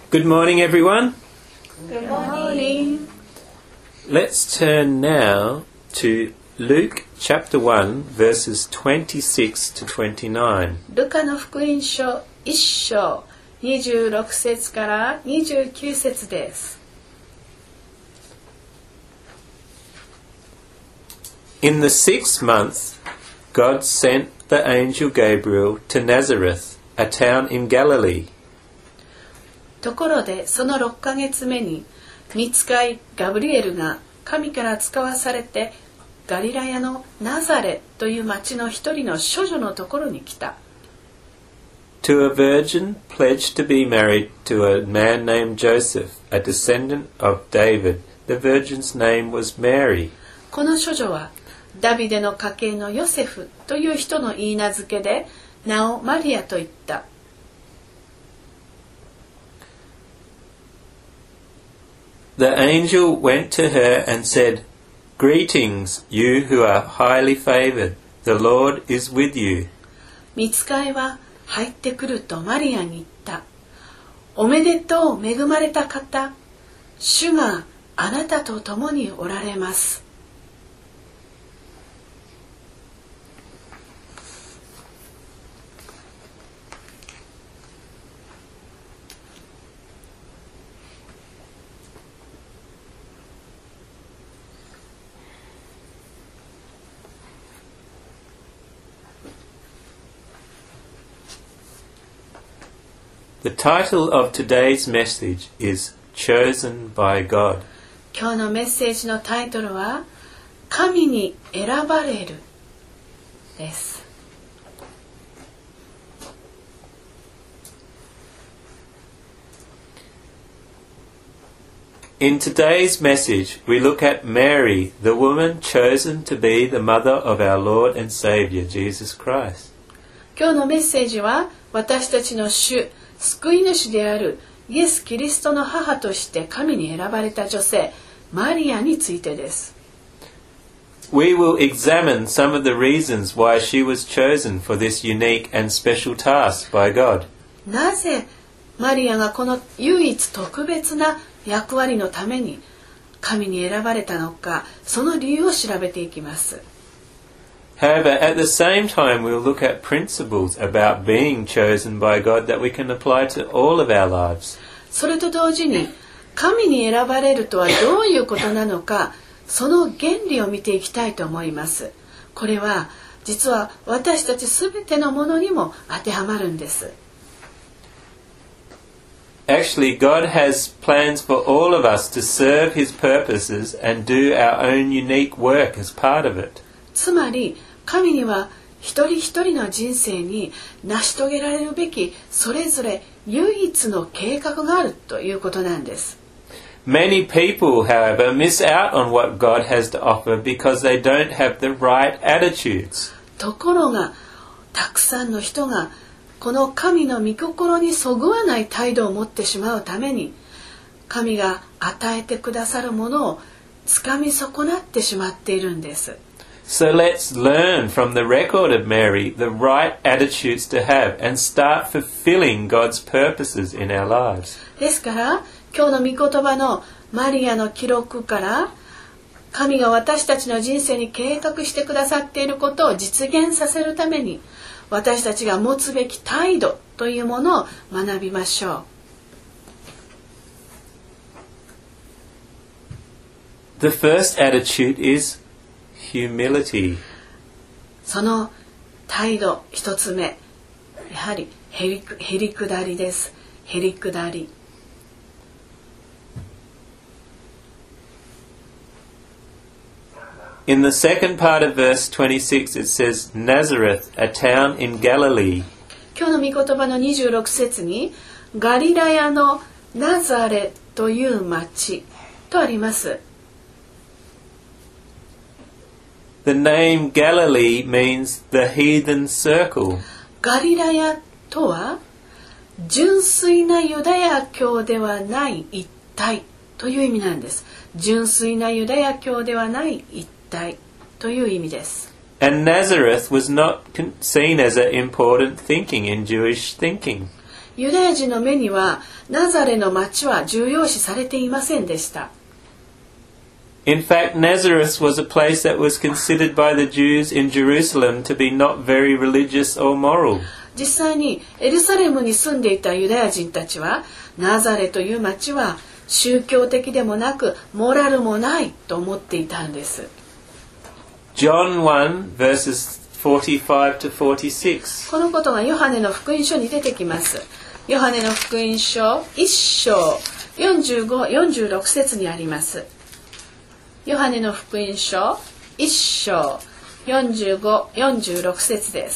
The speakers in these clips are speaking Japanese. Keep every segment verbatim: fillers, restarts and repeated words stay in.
Good morning, everyone. Good morning. Let's turn now to Luke chapter one, verses twenty-six to twenty-nine. ルカの福音書いっ章にじゅうろく節からにじゅうきゅう節です。 In the sixth month, God sent the angel Gabriel to Nazareth, a town in Galilee. ところでそのろっかげつめに御使いガブリエルが神から使わされてガリラヤのナザレという町の一人の処女のところに来た。 To a virgin pledged to be married to a man named Joseph, a descendant of David. The virgin's name was Mary. この処女はダビデの家系のヨセフという人の言い名付けで名をマリアと言った。 The angel went to her and said, Greetings, you who are highly favored. The Lord is with you. 御使いは入ってくるとマリアに言った。おめでとう恵まれた方、主があなたと共におられます。 The title of today's message is Chosen by God. 今日のメッセージのタイトルは神に選ばれるです。 In today's message, we look at Mary, the woman chosen to be the mother of our Lord and Saviour, Jesus Christ. 今日のメッセージは私たちの主救い主であるイエス・キリストの母として神に選ばれた女性マリアについてです。 We will examine some of the reasons why she was chosen for this unique and special task by God. なぜマリアがこの唯一特別な役割のために神に選ばれたのか、その理由を調べていきます。 However, at the same time, we'll look at principles about being chosen by God that we can apply to all of our lives. それと同時に神に選ばれるとはどういうことなのか、その原理を見ていきたいと思います。これは実は私たちすべてのものにも当てはまるんです。 Actually, God has plans for all of us to serve His purposes and do our own unique work as part of it. つまり神には一人一人の人生に成し遂げられるべきそれぞれ唯一の計画があるということなんです。 Many people, however, miss out on what God has to offer because they don't have the right attitudes. ところがたくさんの人がこの神の御心にそぐわない態度を持ってしまうために神が与えてくださるものをつかみ損なってしまっているんです。 So let's learn from the record of Mary the right attitudes to have and start fulfilling God's purposes in our lives. ですから今日の御言葉のマリアの記録から神が私たちの人生に計画してくださっていることを実現させるために私たちが持つべき態度というものを学びましょう。 The first attitude is humility. その態度一つ目、やはりへり、へりくだりです。へりくだり。 In the second part of verse twenty-six, it says, Nazareth, a town in Galilee. 今日の御言葉のにじゅうろく節に、ガリラヤのナザレという町とあります。 The name Galilee means the heathen circle. ガリラヤとは純粋なユダヤ教ではない一体という意味なんです。純粋なユダヤ教ではない一体という意味です。 And Nazareth was not seen as an important thinking in Jewish thinking. ユダヤ人の目にはナザレの町は重要視されていませんでした。 In fact, Nazareth was a place that was considered by the Jews in Jerusalem to be not very religious or moral. 実際にエルサレムに住んでいたユダヤ人たちはナザレという町は宗教的でもなくモラルもないと思っていたんです。 John one verses forty-five to forty-six. このことがヨハネの福音書に出てきます。ヨハネの福音書いっ章よんじゅうご、よんじゅうろく節にあります。ヨハネの福音書いっ章よんじゅうご、よんじゅうろく節です。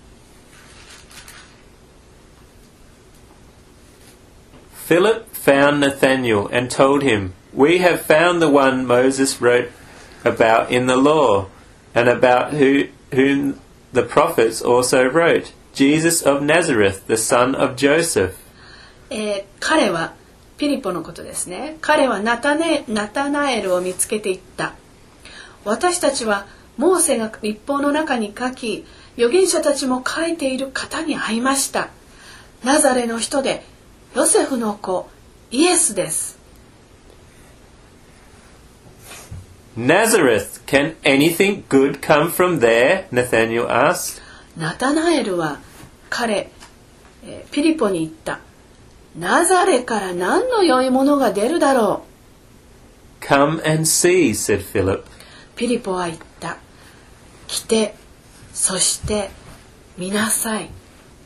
Philip found Nathanael and told him, "We have found the one Moses wrote about in the law, and about who, whom the prophets also wrote, Jesus of Nazareth, the son of Joseph." えー、彼はピリポのことですね。彼はナタネ、ナタナエルを見つけていった。私たちはモーセが律法の中に書き、預言者たちも書いている方に会いました。ナザレの人でヨセフの子イエスです。 Nazareth, can anything good come from there? Nathanael asked. ナタナエルは彼、えー、ピリポに言った。ナザレから何の良いものが出るだろう。 Come and see, said Philip. ピリポは言った。来て、そして見なさい。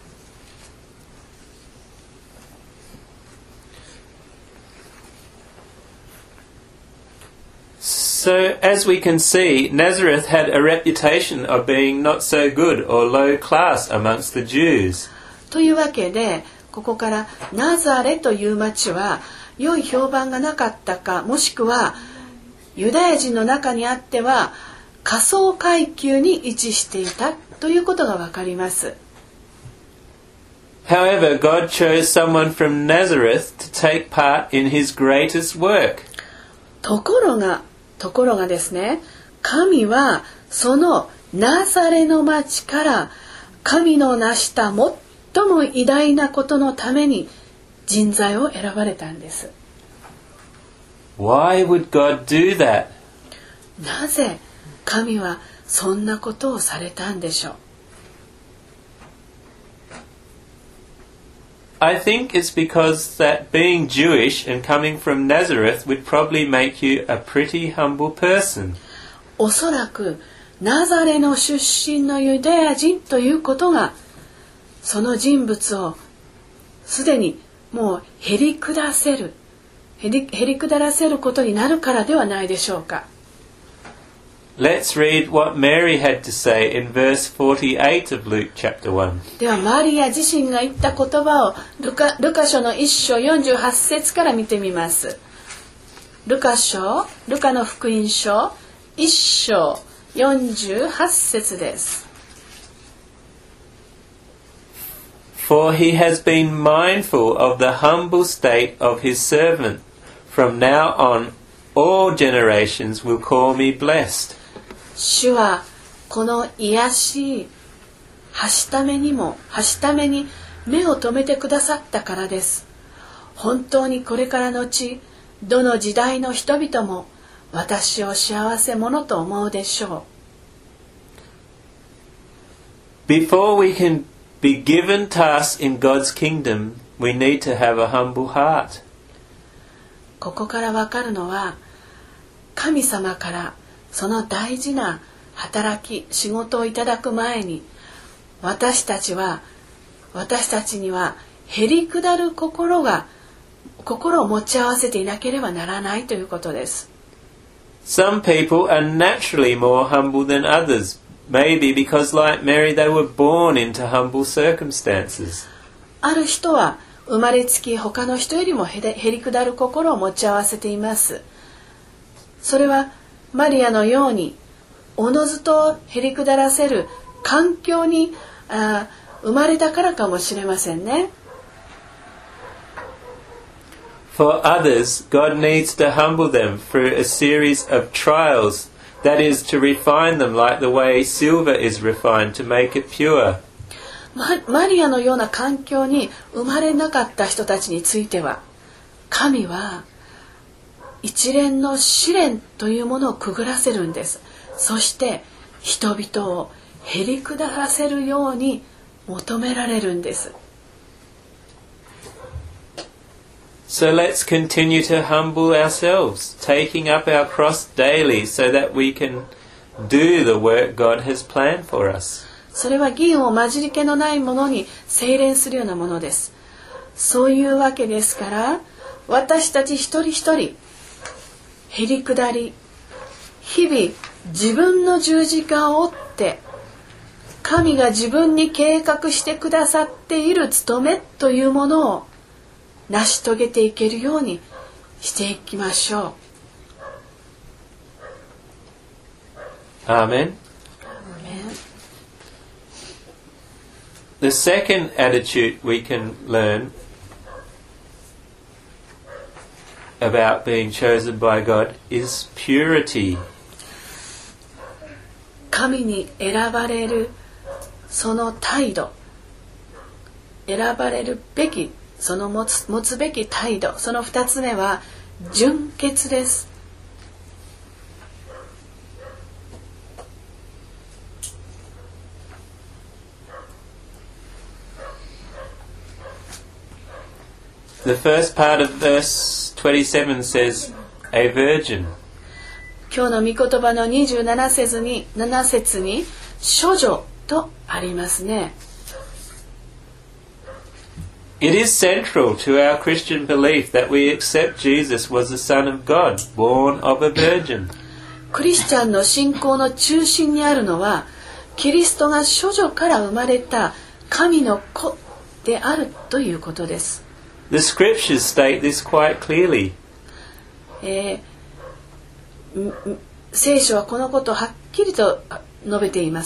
So, as we can see, Nazareth had a reputation of being not so good or low class amongst the Jews. というわけで、ここからナザレという町は良い評判がなかったか、もしくはユダヤ人の中にあっては下層階級に位置していたということがわかります。 However, God chose someone from Nazareth to take part in his greatest work. ところがところがですね、神はそのナザレの町から神の成した最も偉大なことのために人材を選ばれたんです。 Why would God do that? なぜ神はそんなことをされたんでしょう。 I think it's because that being Jewish and coming from Nazareth would probably make you a pretty humble person. おそらくナザレの出身のユダヤ人ということがその人物をすでにもうへり下せるへり、へり下らせることになるからではないでしょうか。 Let's read what Mary had to say in verse forty-eight of Luke chapter one. ではマリア自身が言った言葉をルカ、ルカ書のいっ章よんじゅうはち節から見てみます。ルカ書、ルカの福音書いっ章よんじゅうはち節です。 For he has been mindful of the humble state of his servant. From now on, all generations will call me blessed. 主はこの癒しいはしためにもはしために目を留めてくださったからです。本当にこれからのちどの時代の人々も私を幸せ者と思うでしょう。Before we can be given tasks in God's kingdom, we need to have a humble heart. ここからわかるのは、神様からその大事な働き、仕事をいただく前に、私たちは、私たちにはへり下る心が、心を持ち合わせていなければならないということです。 Some people are naturally more humble than others. Maybe because, like Mary, they were born into humble circumstances. ある人は生まれつき他の人よりもへり下る心を持ち合わせています。それはマリアのようにおのずとへり下らせる環境にあ生まれたからかもしれませんね。 For others, God needs to humble them through a series of trials. That is, to refine them like the way silver is refined to make it pure. マ, マリアのような環境に生まれなかった人たちについては、神は一連の試練というものをくぐらせるんです。そして人々をへりくだらせるように求められるんです。 So let's continue to humble ourselves, taking up our cross daily so that we can do the work God has planned for us. それは銀を混じり気のないものに精錬するようなものです。そういうわけですから、私たち一人一人へりくだり、日々自分の十字架を追って神が自分に計画してくださっている務めというものを成し遂げていけるようにしていきましょう。 アーメン。The second attitude we can learn about being chosen by God is purity. 神に選ばれるその態度、選ばれるべきその持つ、持つべき態度、その二つ目は純潔です。 The first part of verse twenty-seven says, a virgin. 今日の御言葉のにじゅうなな節に、なな節に、処女とありますね。 It is central to our Christian belief that we accept Jesus was the Son of God, born of a virgin. クリスチャンの信仰の中心にあるのは、キリストが処女から生まれた神の子であるということです。 The scriptures state this quite clearly. えー、聖書はこのことをはっきりと述べています。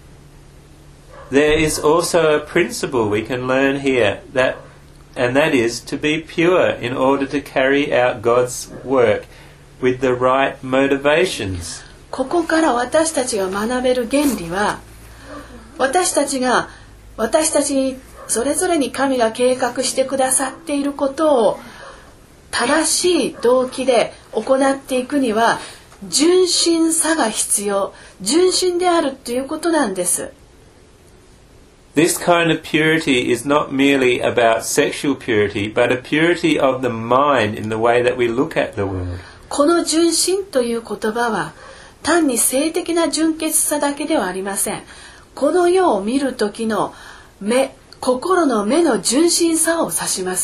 There is also a principle we can learn here, that, and that is to be pure in order to carry out God's work with the right motivations. ここから私たちが学べる原理は、私たちが私たちにそれぞれに神が計画してくださっていることを正しい動機で行っていくには純真さが必要、純真であるということなんです。 This kind of purity is not merely about sexual purity, but a purity of the mind in the way that we look at the world. この純真という言葉は単に性的な純潔さだけではありません。この世を見る時の目、心の目の純真さを指します。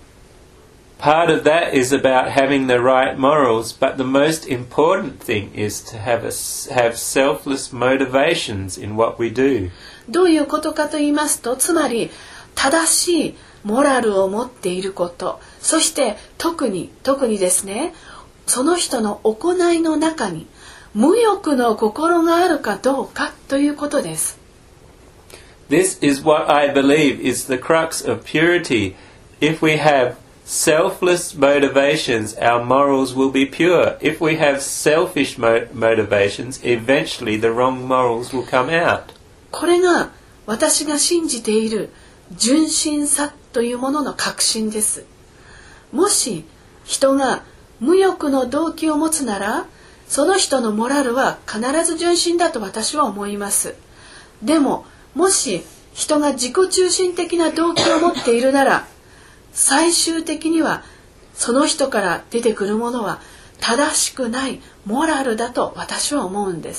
Part of that is about having the right morals, but the most important thing is to have, a, have selfless motivations in what we do. どういうことかと言いますと、つまり正しいモラルを持っていること、そして特に特にですね、その人の行いの中に無欲の心があるかどうかということです。 This is what I believe is the crux of purity. If we have selfless motivations, our morals will be pure. If we have selfish mo- motivations, eventually the wrong morals will come out. これが私が信じている純真さというものの核心です。もし人が無欲の動機を持つなら、その人のモラルは必ず純真だと私は思います。でも、もし人が自己中心的な動機を持っているなら、最終的にはその人から出てくるものは正しくないモラルだと私は思うんです。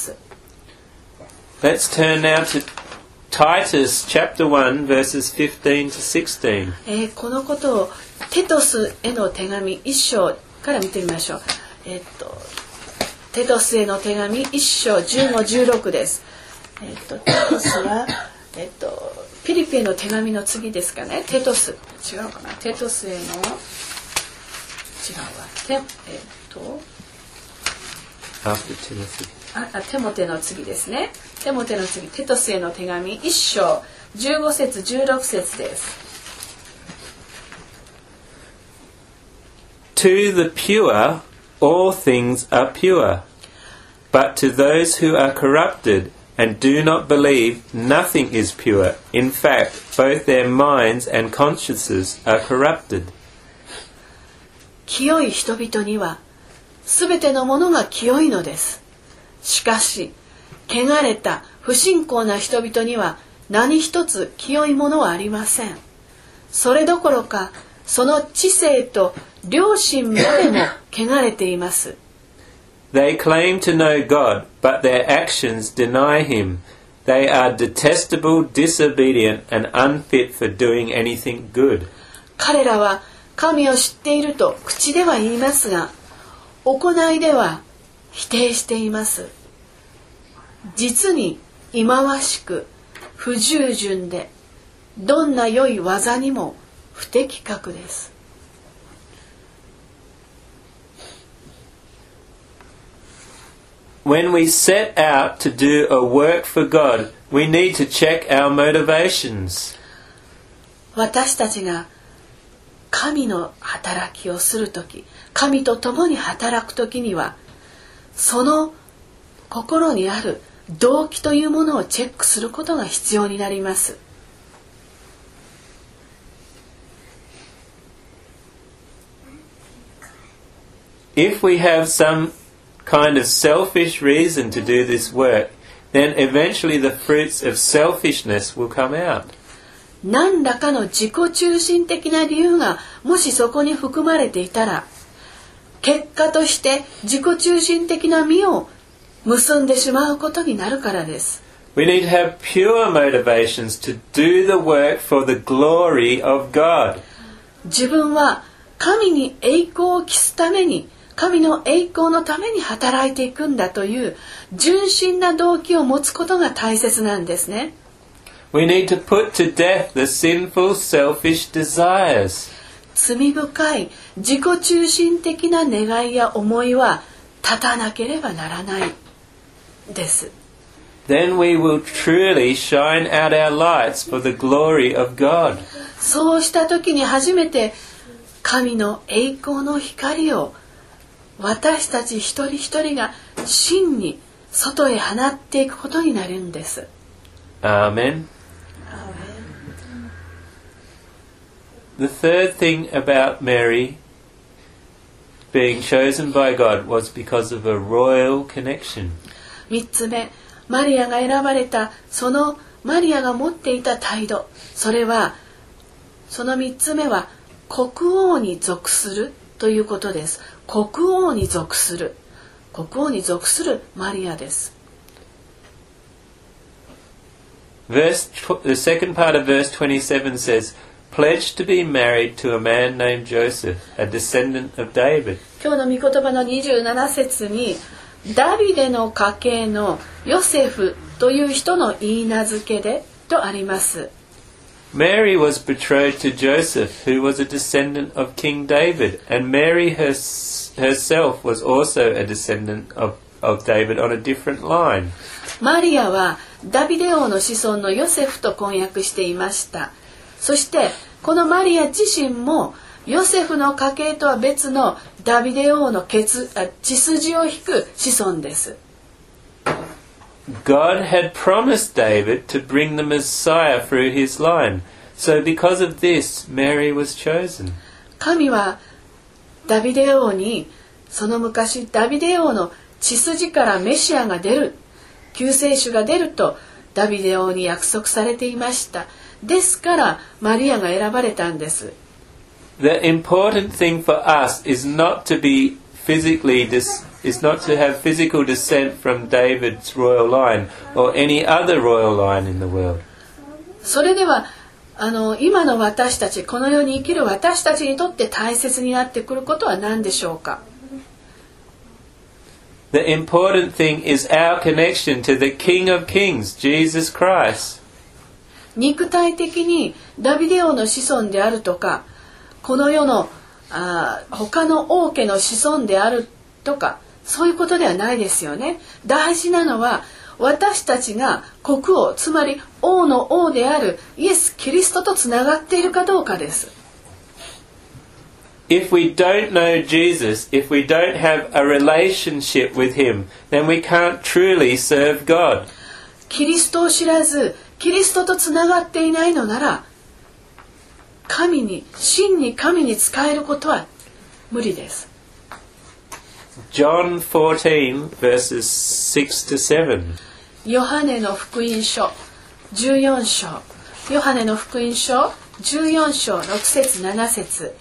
Let's turn now to Titus chapter one verses fifteen to sixteen. えー、このことをテトスへの手紙一章から見てみましょう。えー、っとテトスへの手紙一章じゅうご、じゅうろくです。えー、っとテトスはえー、っとピリピへの手紙の次ですかね。テトス違うかな。テトスへの違うわ。テえー、っと After Timothy. ああテモテの次ですね。テモテの次、テトスへの手紙一章じゅうご節じゅうろく節です。 To the pure, all things are pure, but to those who are corrupted and do not believe, nothing is pure. In fact, both their minds and consciences are corrupted. 清い人々にはすべてのものが清いのです。しかし、汚れた不信仰な人々には何一つ清いものはありません。それどころか、その知性と良心までも汚れています。 They claim to know God, but their actions deny Him. They are detestable, disobedient, and unfit for doing anything good. 彼らは神を知っていると口では言いますが、行いでは否定しています。実に忌まわしく、不従順で、どんな良い技にも不適格です。 When we set out to do a work for God, we need to check our motivations. 私たちが神の働きをするとき、神と共に働くときには、その心にある動機というものをチェックすることが必要になります。 If we have some kind of selfish reason to do this work, then eventually the fruits of selfishness will come out. 何らかの自己中心的な理由がもしそこに含まれていたら、結果として自己中心的な実を結んでしまうことになるからです。 We need to have pure motivations to do the work for the glory of God. 自分は神に栄光を期すために、神の栄光のために働いていくんだという純真な動機を持つことが大切なんですね。 We need to put to death the sinful, selfish desires. 罪深い自己中心的な願いや思いは断たなければならないです。 Then we will truly shine out our lights for the glory of God. そうした時に初めて神の栄光の光を私たち一人一人が真に外へ放っていくことになるんです。 Amen. The third thing about Mary being chosen by God was because of a royal connection. 三つ目、マリアが選ばれたそのマリアが持っていた態度、それはその三つ目は国王に属するということです。国王に属する、国王に属するマリアです。 Verse, the second part of verse twenty-seven says, pledged to be married to a man named Joseph, a descendant of David. 今日の御言葉のにじゅうなな節に、ダビデの家系のヨセフという人の言い名付けでとあります。 Mary was betrothed to Joseph, who was a descendant of King David, and Mary her, herself was also a descendant of, of David on a different line. マリアはダビデ王の子孫のヨセフと婚約していました。そしてこのマリア自身もヨセフの家系とは別のダビデ王の血筋を引く子孫です。 God had promised David to bring the Messiah through his line. So because of this, Mary was chosen. 神はダビデ王にその昔ダビデ王の血筋からメシアが出る、救世主が出るとダビデ王に約束されていました。ですからマリアが選ばれたんです。 The important thing for us is not to be physically dis- is not to have physical descent from David's royal line or any other royal line in the world. それではあの今の私たち、この世に生きる私たちにとって大切になってくることは何でしょうか。 The important thing is our connection to the King of Kings, Jesus Christ. 肉体的にダビデ王の子孫であるとか、この世のあ他の王家の子孫であるとか、そういうことではないですよね。大事なのは私たちが国王、つまり王の王であるイエス・キリストとつながっているかどうかです。 If we don't know Jesus, if we don't have a relationship with him, then we can't truly serve God. キリストを知らずキリストとつながっていないのなら、神に真に神に仕えることは無理です。 John fourteen verses six to seven. ヨハネの福音書じゅうよん章、ヨハネの福音書じゅうよん章ろく節なな節。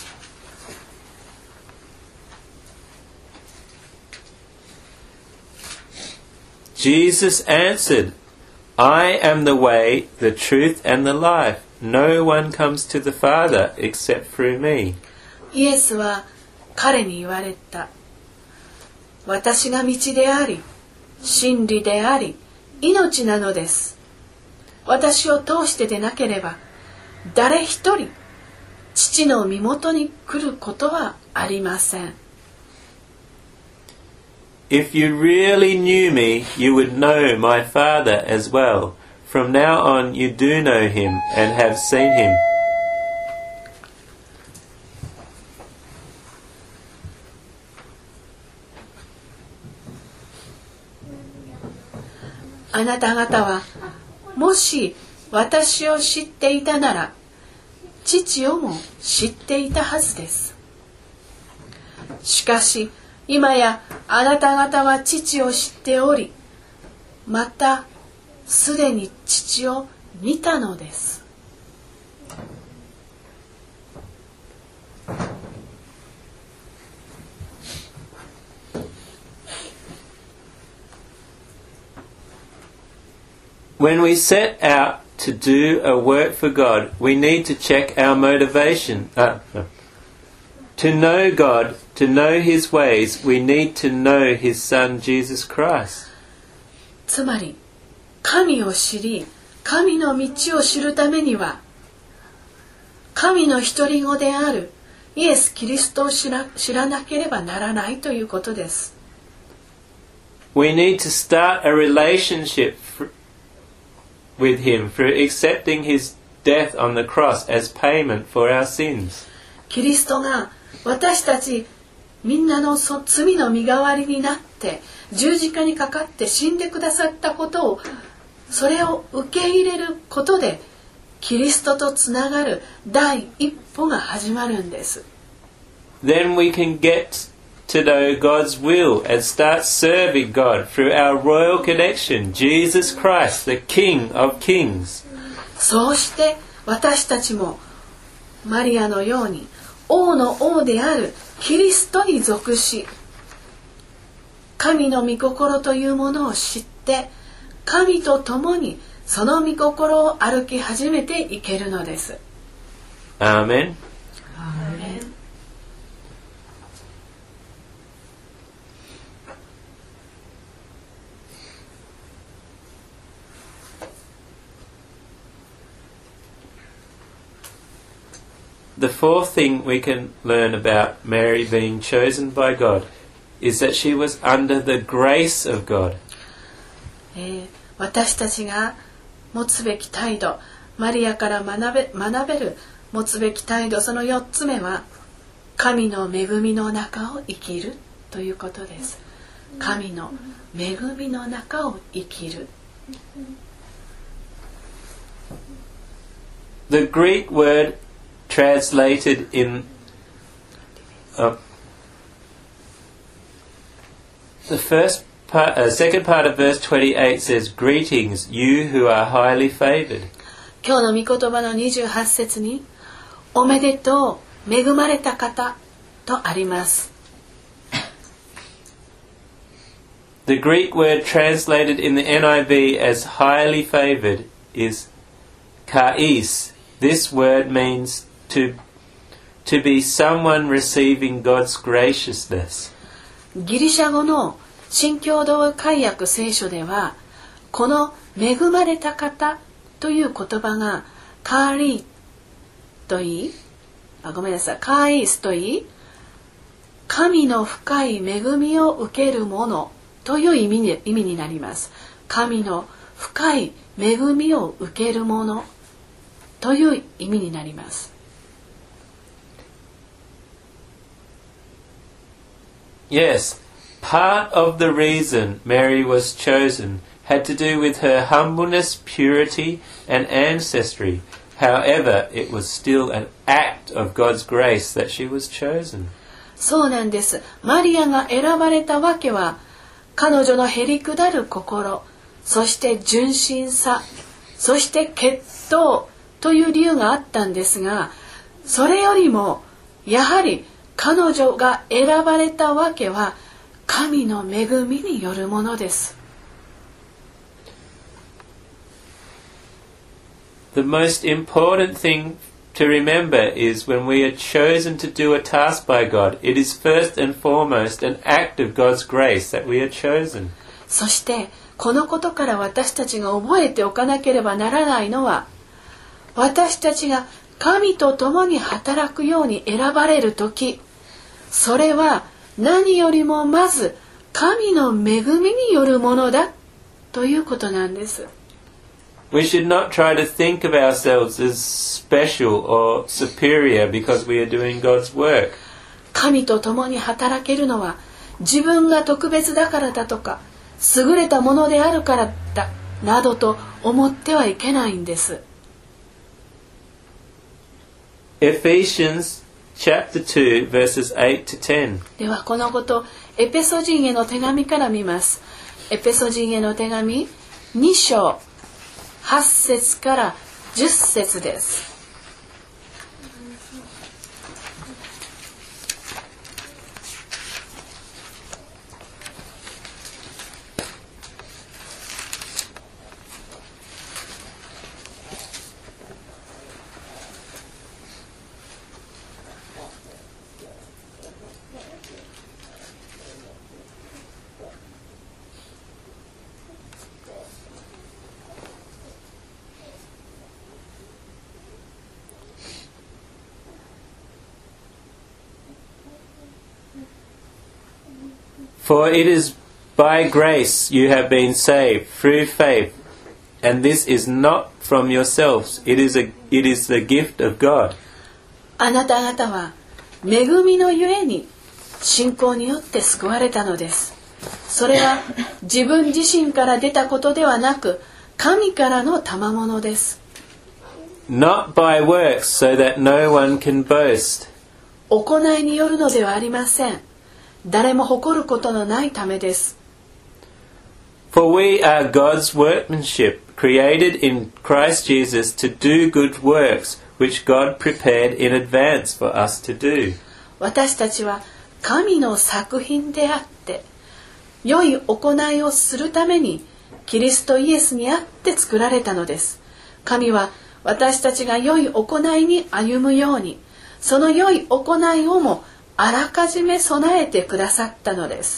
Jesus answered, I am the way, the truth, and the life. No one comes to the Father except through me. イエスは彼に言われた。私が道であり、真理であり、命なのです。私を通してでなければ、誰一人、父の身元に来ることはありません。 If you really knew me, you would know my Father as well. From now on you do know him and have seen him. あなた方はもし私を知っていたなら父をも知っていたはずです。しかし今やあなた方は父を知っており、またすでに父を見たのです。 When we set out to do a work for God, we need to check our motivation. Uh, no. To know God, to know His ways, we need to know His Son, Jesus Christ. つまり、神を知り、神の道を知るためには、神の独り子であるイエス・キリストを知ら、知らなければならないということです。 We need to start a relationship with Him through accepting His death on the cross as payment for our sins. キリストが私たちみんなの罪の身代わりになって十字架にかかって死んでくださったことを、それを受け入れることでキリストとつながる第一歩が始まるんです。 Then we can get to know God's will and start serving God through our royal connection, Jesus Christ, the King of Kings. そうして私たちもマリアのように王の王であるキリストに属し、神の御心というものを知って神と共にその御心を歩き始めていけるのです。 アーメン。 アーメン。 The fourth thing we can learn about Mary being chosen by God is that she was under the grace of God. えー、私たちが持つべき態度、マリアから学べ、学べる持つべき態度、そのよっつめは神の恵みの中を生きるということです。神の恵みの中を生きる。 The Greek word translated in uh, the first part, uh, second part of verse twenty-eight says, "Greetings, you who are highly favored." 今日の御言葉のにじゅうはち節に、おめでとう、恵まれた方とあります。 The Greek word translated in the N I V as highly favored is kais. This word means to, to be someone receiving God's graciousness. ギリシャ語の新共同解訳聖書では、この恵まれた方という言葉がカーリーといい、あ、ごめんなさい、カーイースといい、神の深い恵みを受けるものという意味に、意味になります。神の深い恵みを受けるものという意味になります。 Yes, part of the reason Mary was chosen had to do with her humbleness, purity, and ancestry. However, it was still an act of God's grace that she was chosen. そうなんです。マリアが選ばれたわけは、彼女のへりくだる心、そして純真さ、そして血統という理由があったんですが、それよりもやはり彼女が選ばれたわけは神の恵みによるものです。 The most important thing to remember is when we are chosen to do a task by God, it is first and foremost an act of God's grace that we are chosen. そしてこのことから私たちが覚えておかなければならないのは、私たちが神と共に働くように選ばれるとき、それは何よりもまず神の恵みによるものだということなんです。 We should not try to think of ourselves as special or superior because we are doing God's work. 神と共に働けるのは自分が特別だからだとか、優れたものであるからだなどと思ってはいけないんです。 Ephesians chapter two verses eight to ten. ではこのことエペソ人への手紙から見ます。エペソ人への手紙に章はち節からじゅっ節です。 For it is by grace you have been saved through faith, and this is not from yourselves, it is a, it is the gift of God. あなた方は恵みのゆえに信仰によって救われたのです。それは自分自身から出たことではなく、神からの賜物です。 Not by works, so that no one can boast. 行いによるのではありません。誰も誇ることのないためです。 For we are God's workmanship, created in Christ Jesus to do good works, which God prepared in advance for us to do. 私たちは神の作品であって、良い行いをするためにキリストイエスにあって作られたのです。神は私たちが良い行いに歩むように、その良い行いをもあらかじめ備えてくださったのです。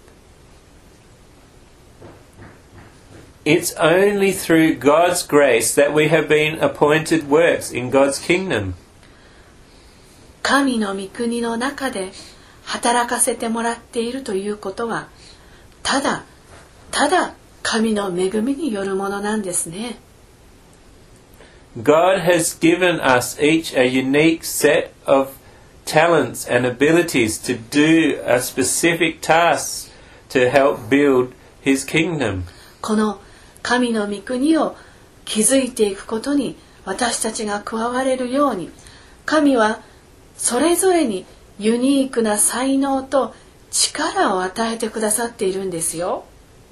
It's only through God's grace that we have been appointed works in God's kingdom. 神の御国の中で働かせてもらっているということは、ただただ神の恵みによるものなんですね。 God has given us each a unique set of talents and abilities to do a specific task to help build His kingdom. この神の御国を築いていくことに私たちが加われるように、神はそれぞれにユニークな才能と力を与えてくださっているんですよ。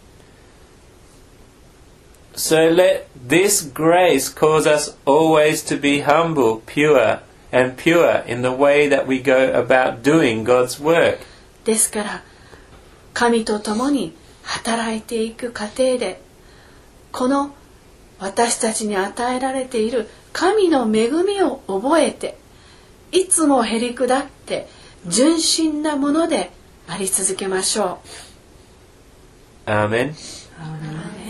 So let this grace cause us always to be humble, pure, and pure in the way that we go about doing God's work. ですから神と共に働いていく過程で、この私たちに与えられている神の恵みを覚えて、いつもへりくだって純真なものであり続けましょう。 Amen. Amen.